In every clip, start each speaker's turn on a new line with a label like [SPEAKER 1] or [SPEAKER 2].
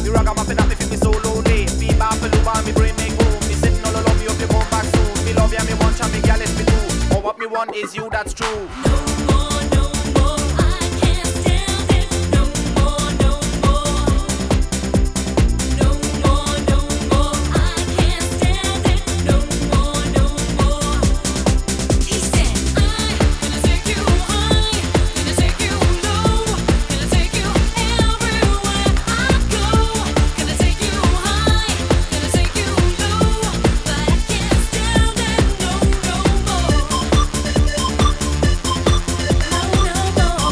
[SPEAKER 1] Me ragamuffin happy feel me so lonely. Be back for Luba, me brain make home. Me sitting all alone, me hope you come back soon. Me love ya, me want ya, me gal is me too. But what me want is you, that's true.
[SPEAKER 2] No more, no more, I can't stand it. No more, no more. No more, no more, I can't stand it. No more, no more. He said, I'm gonna take you high, gonna take you low, gonna take you everywhere I go. Gonna take you high, gonna take you low, but I can't stand it. No, no more. No, no more. No, no more.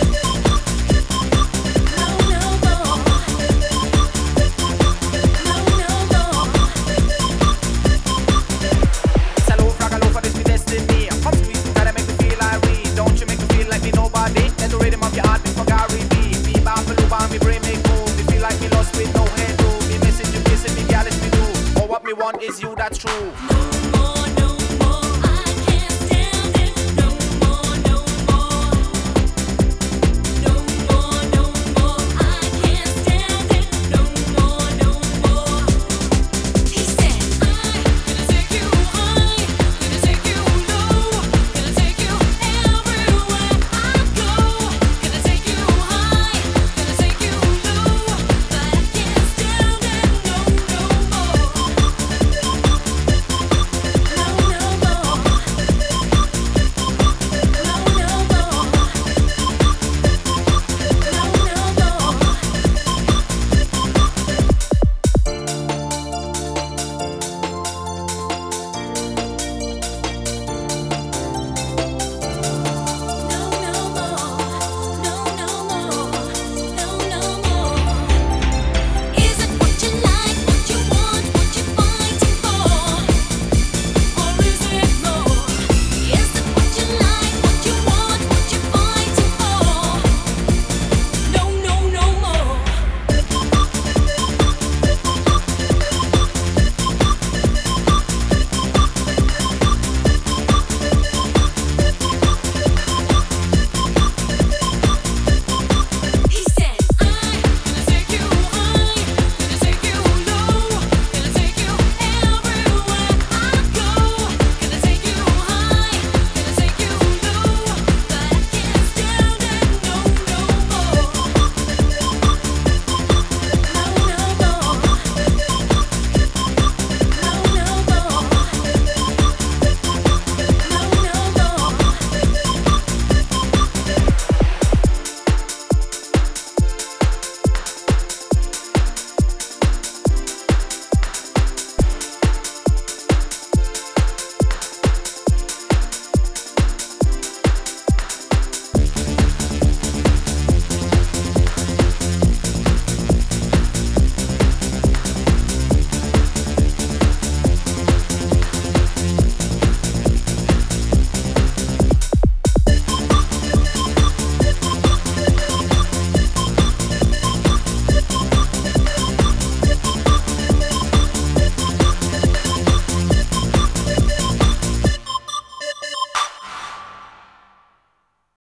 [SPEAKER 1] It's a low frag, a low for this me destiny. Come squeeze me, try to make me feel irate. Don't you make me feel like me nobody. Let the rhythm of your heart be for Gary B. Be back for Luba, me brain make move. Me feel like me lost with no head room. Me message you kissing me, gal is me do. But what me want is you, that's true.